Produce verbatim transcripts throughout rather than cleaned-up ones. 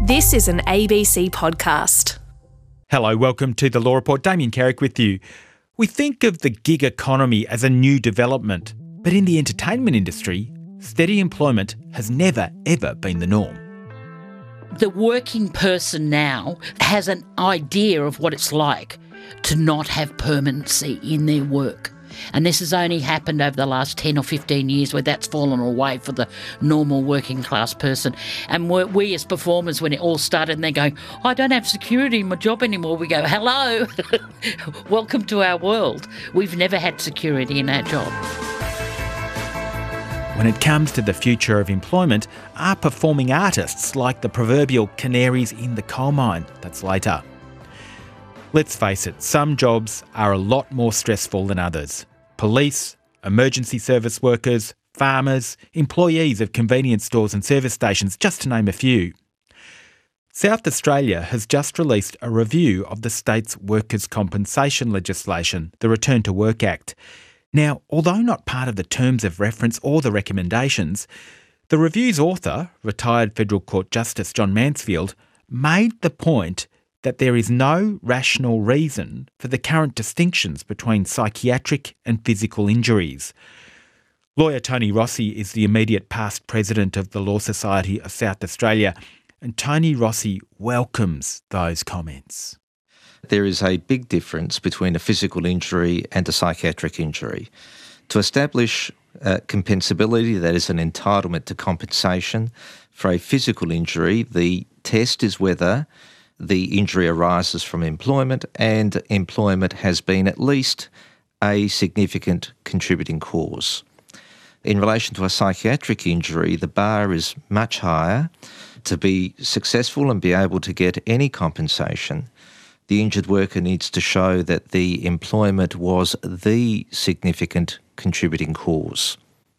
This is an A B C podcast. Hello, welcome to The Law Report. Damien Carrick with you. We think of the gig economy as a new development, but in the entertainment industry, steady employment has never, ever been the norm. The working person now has an idea of what it's like to not have permanency in their work. And this has only happened over the last ten or fifteen years where that's fallen away for the normal working class person. And we, we as performers, when it all started and they're going, I don't have security in my job anymore, we go, hello, welcome to our world. We've never had security in our job. When it comes to the future of employment, are performing artists like the proverbial canaries in the coal mine? That's later. Let's face it, some jobs are a lot more stressful than others. Police, emergency service workers, farmers, employees of convenience stores and service stations, just to name a few. South Australia has just released a review of the state's workers' compensation legislation, the Return to Work Act. Now, although not part of the terms of reference or the recommendations, the review's author, retired Federal Court Justice John Mansfield, made the point that there is no rational reason for the current distinctions between psychiatric and physical injuries. Lawyer Tony Rossi is the immediate past president of the Law Society of South Australia, and Tony Rossi welcomes those comments. There is a big difference between a physical injury and a psychiatric injury. To establish uh, compensability, that is an entitlement to compensation, for a physical injury, the test is whether the injury arises from employment and employment has been at least a significant contributing cause. In relation to a psychiatric injury, the bar is much higher. To be successful and be able to get any compensation, the injured worker needs to show that the employment was the significant contributing cause.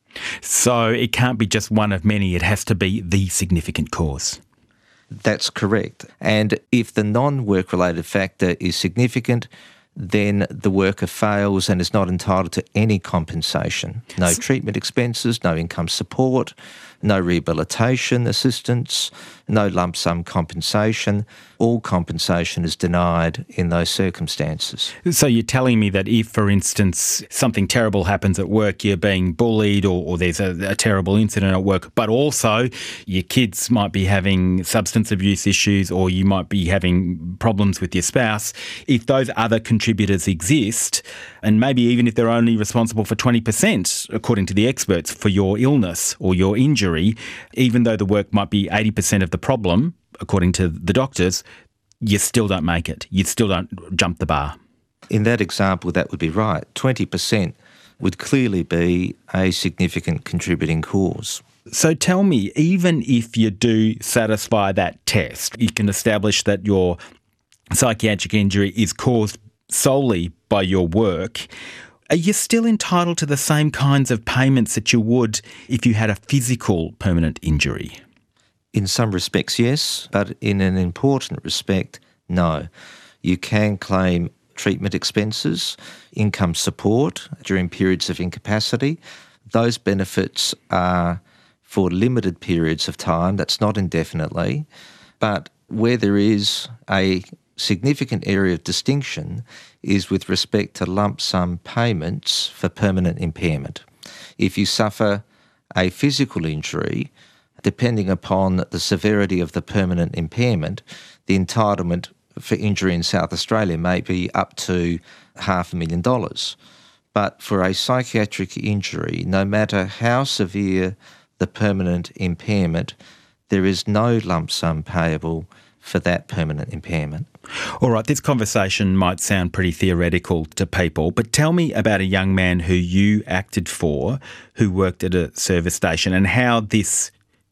So it can't be just one of many, it has to be the significant cause. That's correct. And if the non-work related factor is significant, then the worker fails and is not entitled to any compensation. No treatment expenses, no income support, no rehabilitation assistance, no lump sum compensation. All compensation is denied in those circumstances. So you're telling me that if, for instance, something terrible happens at work, you're being bullied or, or there's a, a terrible incident at work, but also your kids might be having substance abuse issues or you might be having problems with your spouse, if those other contributors exist, and maybe even if they're only responsible for twenty percent, according to the experts, for your illness or your injury, even though the work might be eighty percent of the problem, according to the doctors, you still don't make it. You still don't jump the bar. In that example, that would be right. twenty percent would clearly be a significant contributing cause. So tell me, even if you do satisfy that test, you can establish that your psychiatric injury is caused solely by your work, are you still entitled to the same kinds of payments that you would if you had a physical permanent injury? In some respects, yes, but in an important respect, no. You can claim treatment expenses, income support during periods of incapacity. Those benefits are for limited periods of time, that's not indefinitely, but where there is a significant area of distinction is with respect to lump sum payments for permanent impairment. If you suffer a physical injury, depending upon the severity of the permanent impairment, the entitlement for injury in South Australia may be up to half a million dollars. But for a psychiatric injury, no matter how severe the permanent impairment, there is no lump sum payable for that permanent impairment. All right, this conversation might sound pretty theoretical to people, but tell me about a young man who you acted for who worked at a service station and how this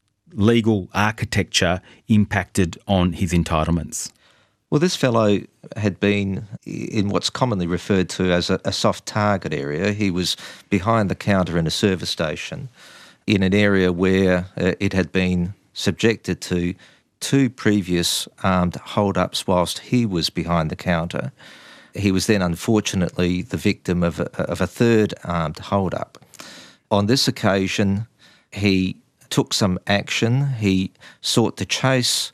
legal architecture impacted on his entitlements. Well, this fellow had been in what's commonly referred to as a, a soft target area. He was behind the counter in a service station in an area where uh, it had been subjected to two previous armed hold-ups whilst he was behind the counter. He was then unfortunately the victim of a, of a third armed hold-up. On this occasion, he took some action. He sought to chase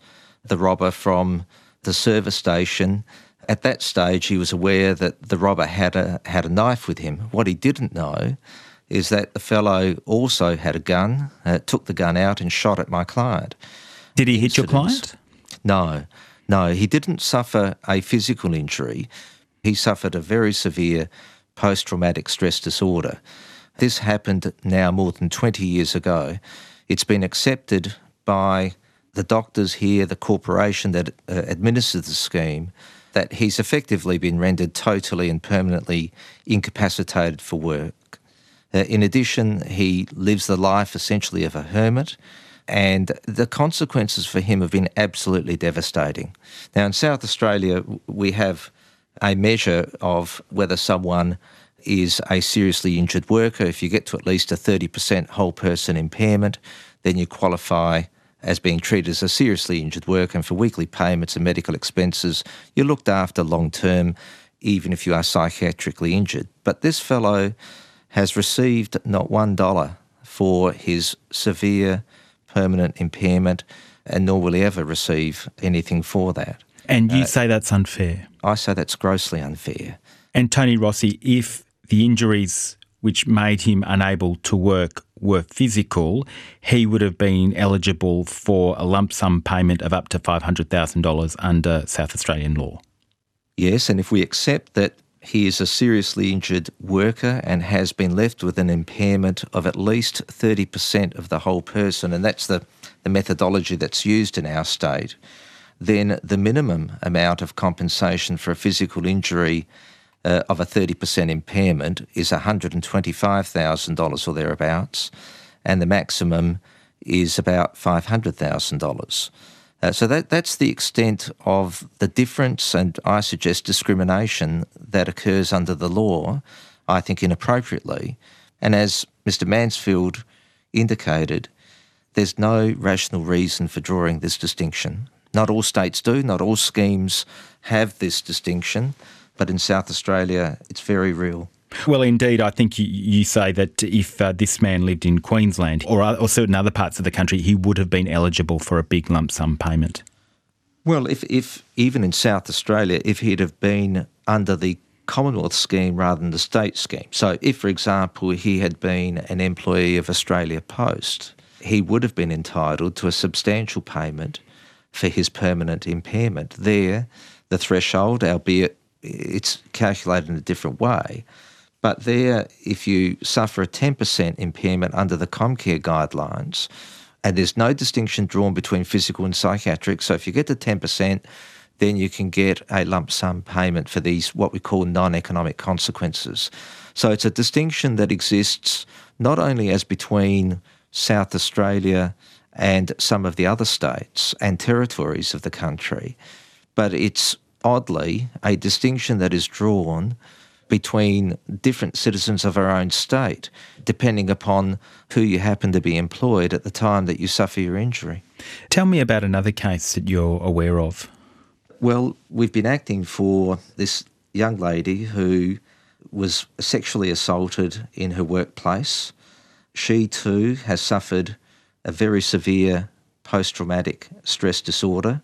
the robber from the service station. At that stage, he was aware that the robber had a had a knife with him. What he didn't know is that the fellow also had a gun, uh, took the gun out and shot at my client. Did he hit your client? No, no, he didn't suffer a physical injury. He suffered a very severe post-traumatic stress disorder. This happened now more than twenty years ago. It's been accepted by the doctors here, the corporation that uh, administers the scheme, that he's effectively been rendered totally and permanently incapacitated for work. Uh, in addition, he lives the life essentially of a hermit, and the consequences for him have been absolutely devastating. Now, in South Australia, we have a measure of whether someone is a seriously injured worker. If you get to at least a thirty percent whole person impairment, then you qualify as being treated as a seriously injured worker, and for weekly payments and medical expenses, you're looked after long term, even if you are psychiatrically injured. But this fellow has received not one dollar for his severe permanent impairment, and nor will he ever receive anything for that. And you Uh, say that's unfair? I say that's grossly unfair. And Tony Rossi, if the injuries which made him unable to work were physical, he would have been eligible for a lump sum payment of up to five hundred thousand dollars under South Australian law. Yes, and if we accept that he is a seriously injured worker and has been left with an impairment of at least thirty percent of the whole person, and that's the, the methodology that's used in our state, then the minimum amount of compensation for a physical injury uh, of a thirty percent impairment is one hundred twenty-five thousand dollars or thereabouts, and the maximum is about five hundred thousand dollars. Uh, so that that's the extent of the difference, and I suggest discrimination that occurs under the law, I think inappropriately. And as Mister Mansfield indicated, there's no rational reason for drawing this distinction. Not all states do, not all schemes have this distinction, but in South Australia it's very real. Well, indeed, I think you, you say that if uh, this man lived in Queensland or, or certain other parts of the country, he would have been eligible for a big lump sum payment. Well, if, if even in South Australia, if he'd have been under the Commonwealth scheme rather than the state scheme. So if, for example, he had been an employee of Australia Post, he would have been entitled to a substantial payment for his permanent impairment. There, the threshold, albeit it's calculated in a different way, but there, if you suffer a ten percent impairment under the Comcare guidelines, and there's no distinction drawn between physical and psychiatric, so if you get to ten percent, then you can get a lump sum payment for these, what we call non-economic consequences. So it's a distinction that exists not only as between South Australia and some of the other states and territories of the country, but it's oddly a distinction that is drawn between different citizens of our own state, depending upon who you happen to be employed at the time that you suffer your injury. Tell me about another case that you're aware of. Well, we've been acting for this young lady who was sexually assaulted in her workplace. She too has suffered a very severe post-traumatic stress disorder,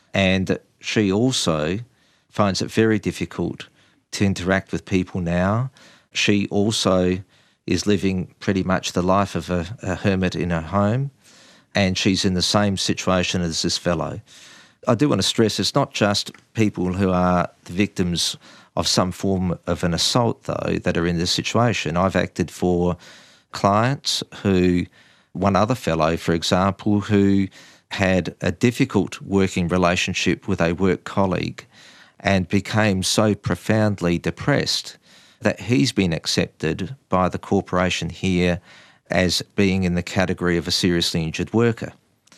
and she also finds it very difficult to interact with people now. She also is living pretty much the life of a, a hermit in her home, and she's in the same situation as this fellow. I do want to stress it's not just people who are the victims of some form of an assault, though, that are in this situation. I've acted for clients who, one other fellow, for example, who had a difficult working relationship with a work colleague and became so profoundly depressed that he's been accepted by the corporation here as being in the category of a seriously injured worker.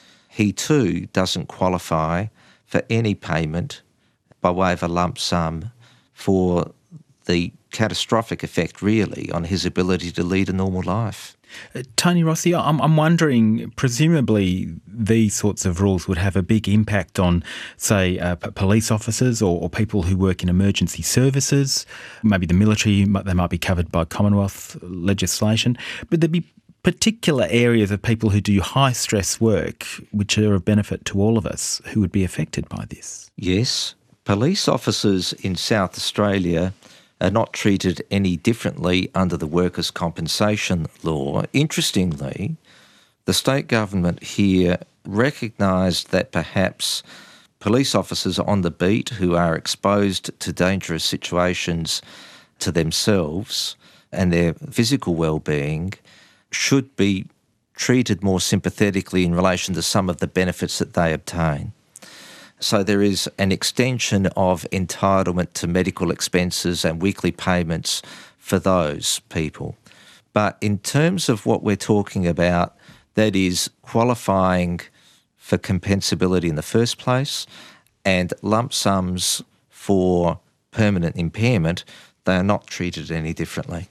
He too doesn't qualify for any payment by way of a lump sum for the catastrophic effect, really, on his ability to lead a normal life. Uh, Tony Rossi, I'm, I'm wondering, presumably these sorts of rules would have a big impact on, say, uh, p- police officers or, or people who work in emergency services, maybe the military, they might be covered by Commonwealth legislation, but there'd be particular areas of people who do high stress work which are of benefit to all of us who would be affected by this? Yes. Police officers in South Australia are not treated any differently under the workers' compensation law. Interestingly, the state government here recognised that perhaps police officers on the beat who are exposed to dangerous situations to themselves and their physical well-being should be treated more sympathetically in relation to some of the benefits that they obtain. So there is an extension of entitlement to medical expenses and weekly payments for those people. But in terms of what we're talking about, that is qualifying for compensability in the first place and lump sums for permanent impairment, they are not treated any differently.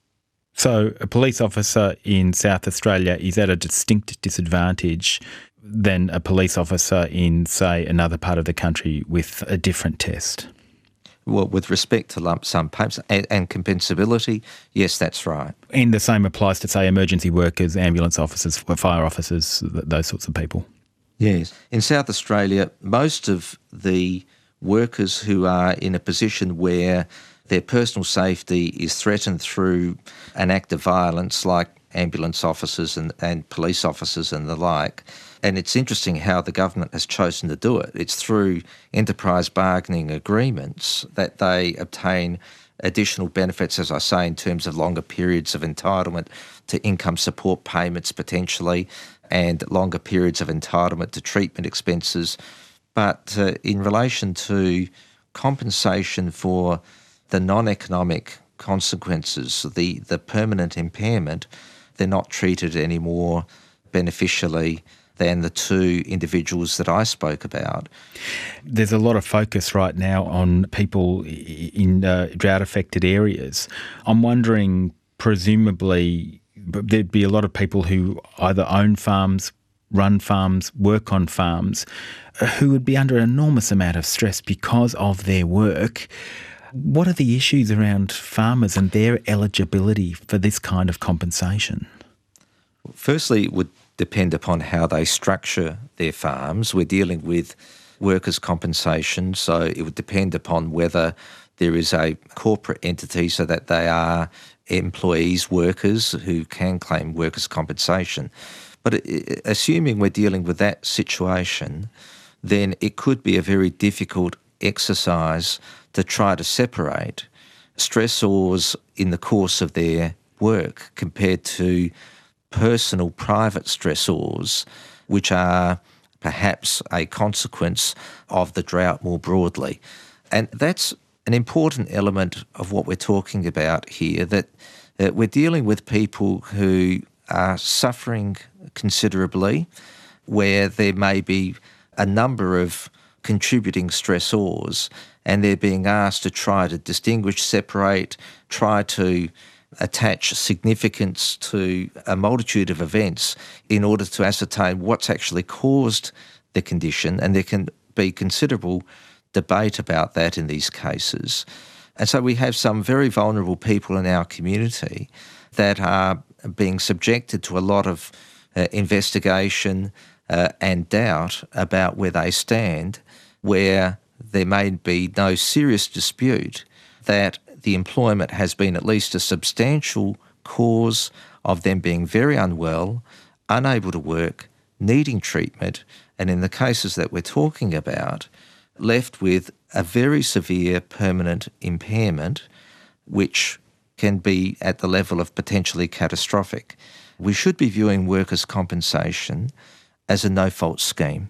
So a police officer in South Australia is at a distinct disadvantage than a police officer in, say, another part of the country with a different test? Well, with respect to lump sum payments and, and compensability, yes, that's right. And the same applies to, say, emergency workers, ambulance officers, fire officers, th- those sorts of people? Yes. In South Australia, most of the workers who are in a position where their personal safety is threatened through an act of violence, like ambulance officers and, and police officers and the like, and it's interesting how the government has chosen to do it. It's through enterprise bargaining agreements that they obtain additional benefits, as I say, in terms of longer periods of entitlement to income support payments potentially and longer periods of entitlement to treatment expenses. But uh, in relation to compensation for the non-economic consequences, the, the permanent impairment, they're not treated any more beneficially than the two individuals that I spoke about. There's a lot of focus right now on people in uh, drought-affected areas. I'm wondering, presumably, there'd be a lot of people who either own farms, run farms, work on farms, who would be under an enormous amount of stress because of their work. What are the issues around farmers and their eligibility for this kind of compensation? Firstly, it would depend upon how they structure their farms. We're dealing with workers' compensation, so it would depend upon whether there is a corporate entity so that they are employees, workers who can claim workers' compensation. But assuming we're dealing with that situation, then it could be a very difficult exercise to try to separate stressors in the course of their work compared to personal private stressors, which are perhaps a consequence of the drought more broadly. And that's an important element of what we're talking about here, that uh, we're dealing with people who are suffering considerably, where there may be a number of contributing stressors, and they're being asked to try to distinguish, separate, try to attach significance to a multitude of events in order to ascertain what's actually caused the condition, and there can be considerable debate about that in these cases. And so we have some very vulnerable people in our community that are being subjected to a lot of uh, investigation uh, and doubt about where they stand, where there may be no serious dispute that the employment has been at least a substantial cause of them being very unwell, unable to work, needing treatment, and in the cases that we're talking about, left with a very severe permanent impairment, which can be at the level of potentially catastrophic. We should be viewing workers' compensation as a no-fault scheme.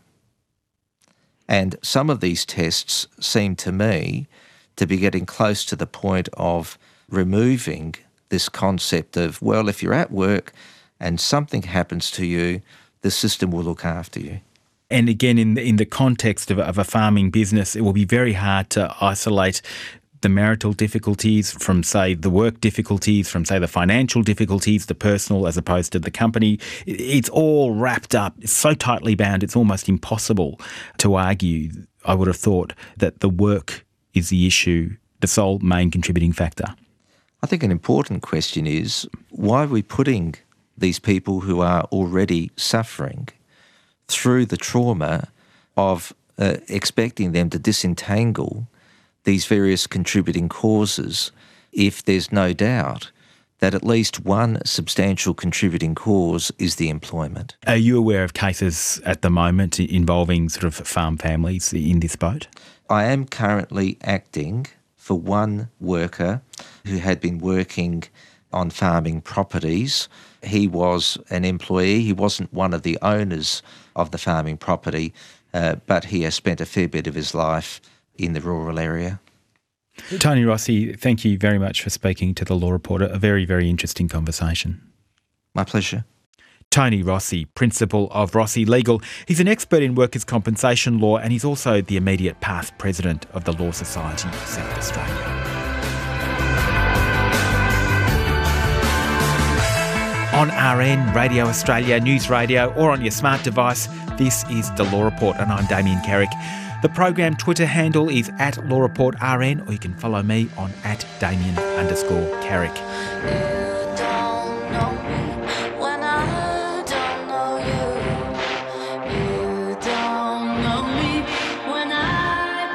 And some of these tests seem to me to be getting close to the point of removing this concept of, well, if you're at work and something happens to you, the system will look after you. And again, in the, in the context of, of a farming business, it will be very hard to isolate the marital difficulties from, say, the work difficulties, from, say, the financial difficulties, the personal as opposed to the company. It's all wrapped up. It's so tightly bound, it's almost impossible to argue, I would have thought, that the work is the issue, the sole main contributing factor. I think an important question is, why are we putting these people who are already suffering through the trauma of uh, expecting them to disentangle these various contributing causes if there's no doubt that at least one substantial contributing cause is the employment. Are you aware of cases at the moment involving sort of farm families in this boat? I am currently acting for one worker who had been working on farming properties. He was an employee. He wasn't one of the owners of the farming property, uh, but he has spent a fair bit of his life in the rural area. Tony Rossi, thank you very much for speaking to The Law Report. A very, very interesting conversation. My pleasure. Tony Rossi, Principal of Rossi Legal. He's an expert in workers' compensation law and he's also the immediate past president of the Law Society of South Australia. On R N, Radio Australia, News Radio or on your smart device, this is The Law Report and I'm Damien Carrick. The program Twitter handle is at Law Report R N, or you can follow me on at Damien underscore Carrick. You don't know me when I don't know you. You don't know me when I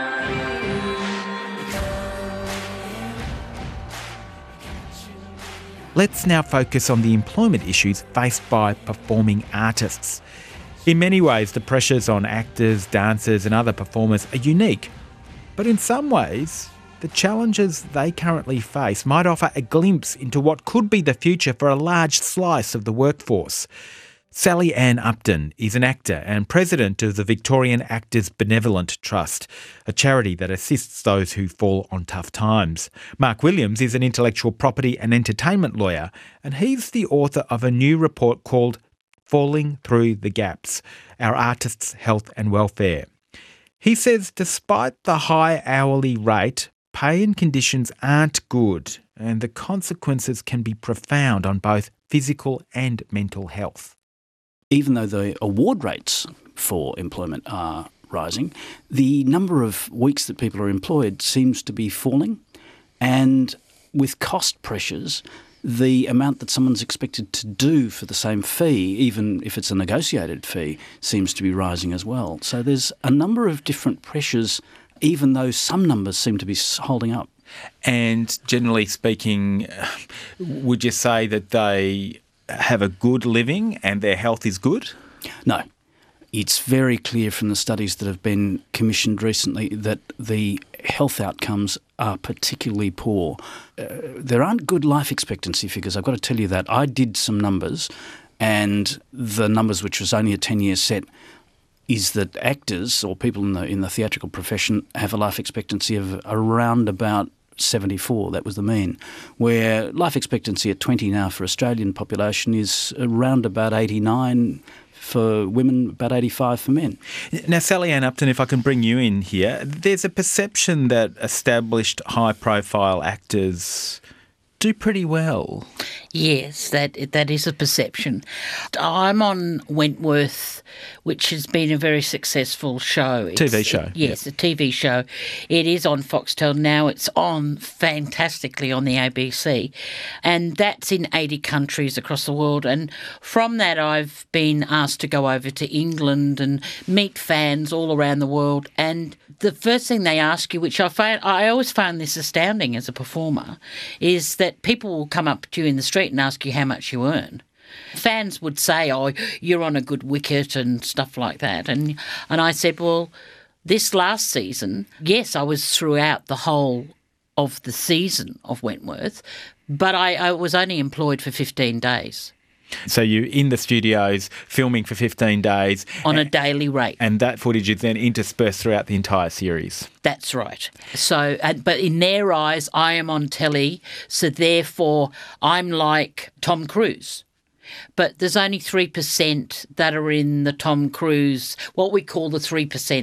don't know you. Let's now focus on the employment issues faced by performing artists. In many ways, the pressures on actors, dancers and other performers are unique. But in some ways, the challenges they currently face might offer a glimpse into what could be the future for a large slice of the workforce. Sally Ann Upton is an actor and president of the Victorian Actors Benevolent Trust, a charity that assists those who fall on tough times. Mark Williams is an intellectual property and entertainment lawyer, and he's the author of a new report called Falling Through the Gaps, Our Artists' Health and Welfare. He says despite the high hourly rate, pay and conditions aren't good and the consequences can be profound on both physical and mental health. Even though the award rates for employment are rising, the number of weeks that people are employed seems to be falling, and with cost pressures, the amount that someone's expected to do for the same fee, even if it's a negotiated fee, seems to be rising as well. So there's a number of different pressures, even though some numbers seem to be holding up. And generally speaking, would you say that they have a good living and their health is good? No. It's very clear from the studies that have been commissioned recently that the health outcomes are particularly poor. Uh, there aren't good life expectancy figures, I've got to tell you that. I did some numbers, and the numbers, which was only a ten-year set, is that actors or people in the in the theatrical profession have a life expectancy of around about seventy-four, that was the mean, where life expectancy at twenty now for Australian population is around about eighty-nine for women, about eighty-five for men. Now, Sally Ann Upton, if I can bring you in here, there's a perception that established high-profile actors do pretty well. Yes, that that is a perception. I'm on Wentworth, which has been a very successful show. T V It's, show. It, yes, yep. a T V show. It is on Foxtel now. It's on fantastically on the A B C. And that's in eighty countries across the world. And from that, I've been asked to go over to England and meet fans all around the world. And the first thing they ask you, which I find, I always found this astounding as a performer, is that people will come up to you in the street and ask you how much you earn. Fans would say, oh, you're on a good wicket and stuff like that. And and I said, well, this last season, yes, I was throughout the whole of the season of Wentworth, but I, I was only employed for fifteen days. So you're in the studios filming for fifteen days. On and, a daily rate. And that footage is then interspersed throughout the entire series. That's right. So, uh, but in their eyes, I am on telly, so therefore I'm like Tom Cruise. But there's only three percent that are in the Tom Cruise, what we call the three percent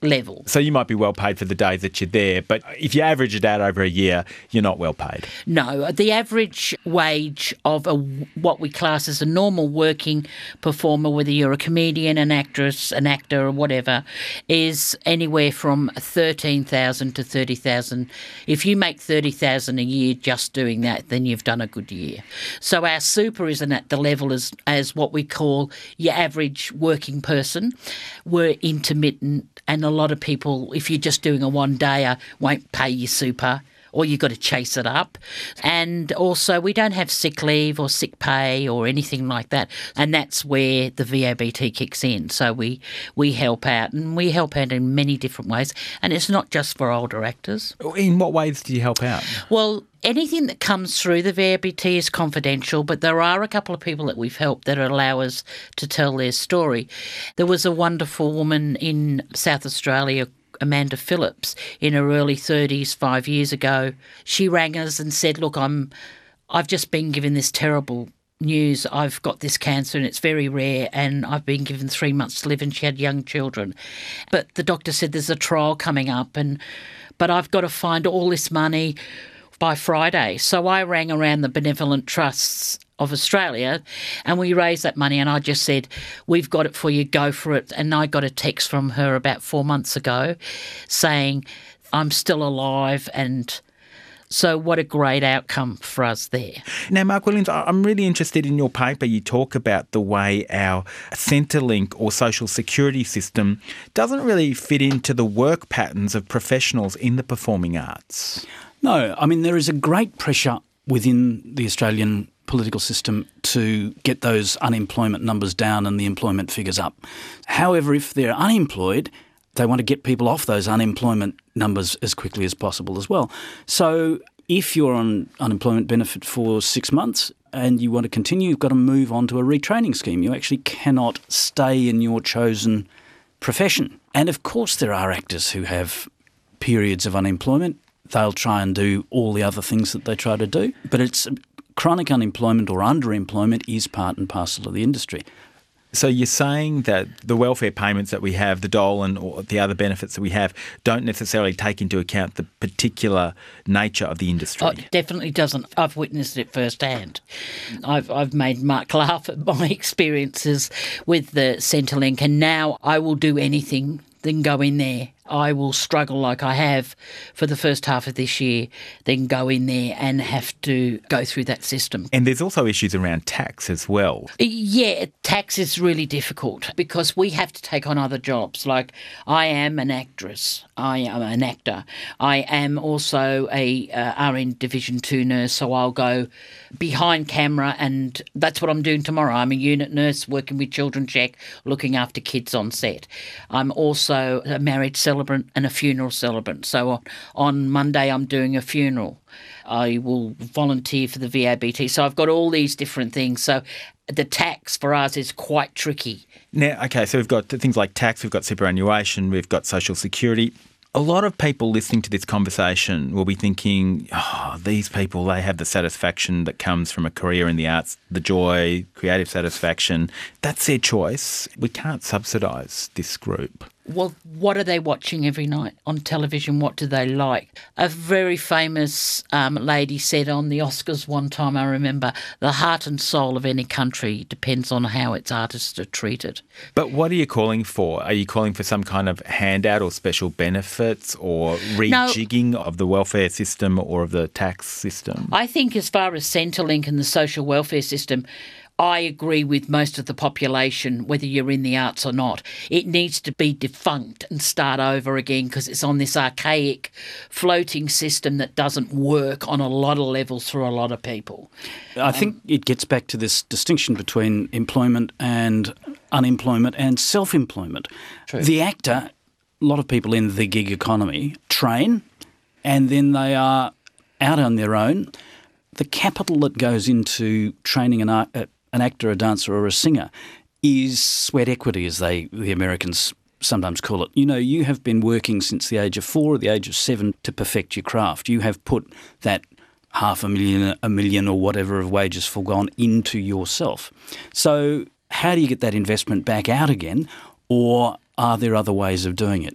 level. So you might be well paid for the days that you're there, but if you average it out over a year, you're not well paid. No, the average wage of a, what we class as a normal working performer, whether you're a comedian, an actress, an actor or whatever, is anywhere from thirteen thousand dollars to thirty thousand dollars. If you make thirty thousand dollars a year just doing that, then you've done a good year. So our super isn't at the level as, as what we call your average working person. We're intermittent, and a lot of people, if you're just doing a one-dayer, won't pay you super, or you've got to chase it up. And also, we don't have sick leave or sick pay or anything like that. And that's where the V A B T kicks in. So we, we help out, and we help out in many different ways. And it's not just for older actors. In what ways do you help out? Well, anything that comes through the V A B T is confidential, but there are a couple of people that we've helped that allow us to tell their story. There was a wonderful woman in South Australia, Amanda Phillips, in her early thirties, five years ago. She rang us and said, look, I'm, I've just been given this terrible news. I've got this cancer and it's very rare, and I've been given three months to live, and she had young children. But the doctor said there's a trial coming up, and but I've got to find all this money by Friday. So I rang around the benevolent trusts of Australia and we raised that money, and I just said, we've got it for you, go for it. And I got a text from her about four months ago saying, I'm still alive, and so what a great outcome for us there. Now, Mark Williams, I'm really interested in your paper. You talk about the way our Centrelink or social security system doesn't really fit into the work patterns of professionals in the performing arts. No, I mean, there is a great pressure within the Australian political system to get those unemployment numbers down and the employment figures up. However, if they're unemployed, they want to get people off those unemployment numbers as quickly as possible as well. So if you're on unemployment benefit for six months and you want to continue, you've got to move on to a retraining scheme. You actually cannot stay in your chosen profession. And of course there are actors who have periods of unemployment. They'll try and do all the other things that they try to do. But it's chronic unemployment or underemployment is part and parcel of the industry. So you're saying that the welfare payments that we have, the dole and or the other benefits that we have, don't necessarily take into account the particular nature of the industry? Oh, it definitely doesn't. I've witnessed it firsthand. I've I've made Mark laugh at my experiences with the Centrelink, and now I will do anything than go in there. I will struggle like I have for the first half of this year, then go in there and have to go through that system. And there's also issues around tax as well. Yeah, tax is really difficult because we have to take on other jobs. Like I am an actress, I am an actor. I am also a uh, R N Division two nurse, so I'll go behind camera, and that's what I'm doing tomorrow. I'm a unit nurse working with Children Check, looking after kids on set. I'm also a marriage celebrant and a funeral celebrant. So on, on Monday I'm doing a funeral. I will volunteer for the V A B T. So I've got all these different things. So the tax for us is quite tricky. Now, okay, so we've got things like tax, we've got superannuation, we've got social security. A lot of people listening to this conversation will be thinking, oh, these people, they have the satisfaction that comes from a career in the arts, the joy, creative satisfaction. That's their choice. We can't subsidise this group. Well, what are they watching every night on television? What do they like? A very famous um, lady said on the Oscars one time, I remember, the heart and soul of any country depends on how its artists are treated. But what are you calling for? Are you calling for some kind of handout or special benefits or rejigging no, of the welfare system or of the tax system? I think as far as Centrelink and the social welfare system, I agree with most of the population, whether you're in the arts or not. It needs to be defunct and start over again because it's on this archaic floating system that doesn't work on a lot of levels for a lot of people. I think it gets back to this distinction between employment and unemployment and self-employment. True. The actor, a lot of people in the gig economy train and then they are out on their own. The capital that goes into training an art, an actor, a dancer or a singer is sweat equity, as they the Americans sometimes call it. You know, you have been working since the age of four or the age of seven to perfect your craft. You have put that half a million, a million or whatever of wages forgone into yourself. So how do you get that investment back out again, or are there other ways of doing it?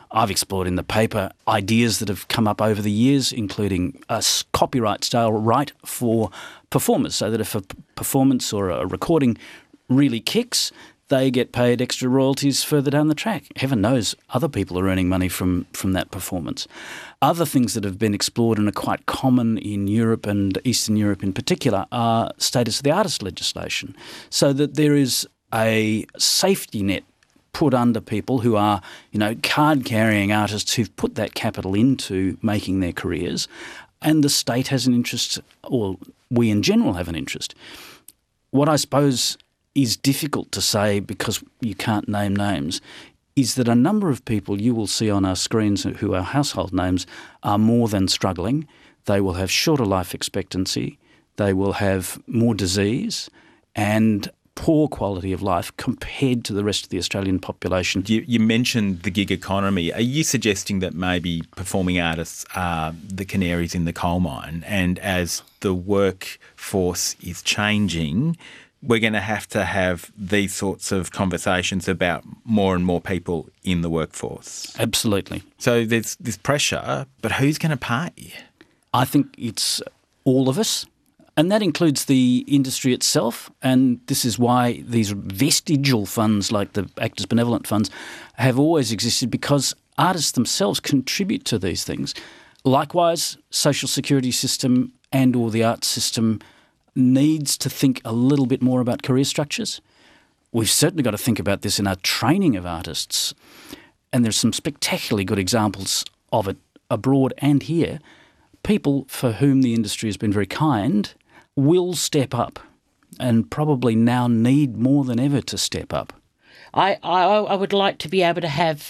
I've explored in the paper ideas that have come up over the years, including a s- copyright-style right for performers, so that if a p- performance or a recording really kicks, they get paid extra royalties further down the track. Heaven knows other people are earning money from, from that performance. Other things that have been explored and are quite common in Europe and Eastern Europe in particular are status of the artist legislation, so that there is a safety net put under people who are, you know, card-carrying artists who've put that capital into making their careers, and the state has an interest, or we in general have an interest. What I suppose is difficult to say because you can't name names is that a number of people you will see on our screens who are household names are more than struggling. They will have shorter life expectancy, they will have more disease and poor quality of life compared to the rest of the Australian population. You, you mentioned the gig economy. Are you suggesting that maybe performing artists are the canaries in the coal mine, and as the workforce is changing, we're going to have to have these sorts of conversations about more and more people in the workforce? Absolutely. So there's this pressure, but who's going to pay? I think it's all of us, and that includes the industry itself, and this is why these vestigial funds like the Actors Benevolent Funds have always existed, because artists themselves contribute to these things. Likewise, social security system and or the arts system needs to think a little bit more about career structures. We've certainly got to think about this in our training of artists, and there's some spectacularly good examples of it abroad and here. People for whom the industry has been very kind will step up, and probably now need more than ever to step up. I, I, I would like to be able to have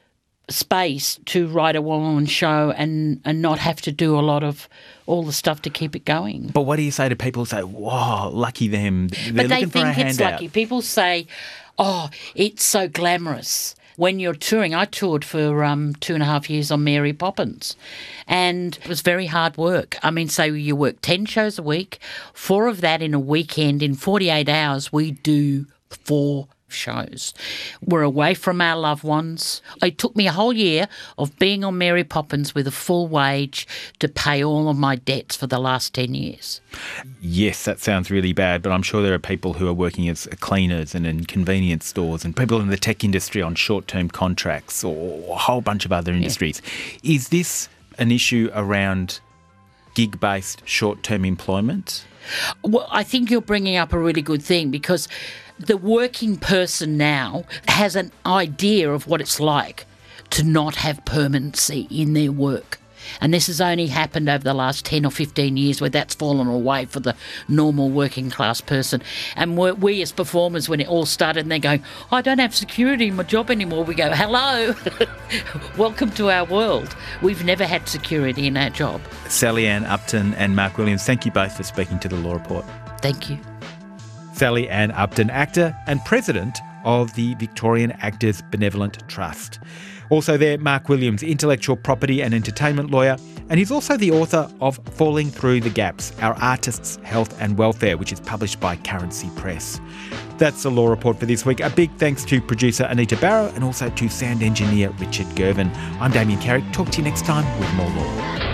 space to write a one-woman show and, and not have to do a lot of all the stuff to keep it going. But what do you say to people who say, whoa, lucky them, they're But they looking for a think it's handout? lucky. People say, oh, it's so glamorous. When you're touring, I toured for um, two and a half years on Mary Poppins, and it was very hard work. I mean, say you work ten shows a week, four of that in a weekend. In forty-eight hours, we do four shows. We're away from our loved ones. It took me a whole year of being on Mary Poppins with a full wage to pay all of my debts for the last ten years. Yes, that sounds really bad, but I'm sure there are people who are working as cleaners and in convenience stores, and people in the tech industry on short-term contracts, or a whole bunch of other industries. Yeah. Is this an issue around gig-based short-term employment? Well, I think you're bringing up a really good thing, because the working person now has an idea of what it's like to not have permanency in their work. And this has only happened over the last ten or fifteen years, where that's fallen away for the normal working class person. And we, we as performers, when it all started, and they're going, I don't have security in my job anymore, we go, hello, welcome to our world. We've never had security in our job. Sally Ann Upton and Mark Williams, thank you both for speaking to The Law Report. Thank you. Sally Ann Upton, actor and president of the Victorian Actors Benevolent Trust. Also there, Mark Williams, intellectual property and entertainment lawyer, and he's also the author of Falling Through the Gaps, Our Artists' Health and Welfare, which is published by Currency Press. That's The Law Report for this week. A big thanks to producer Anita Barrow and also to sound engineer Richard Gervin. I'm Damien Carrick. Talk to you next time with more law.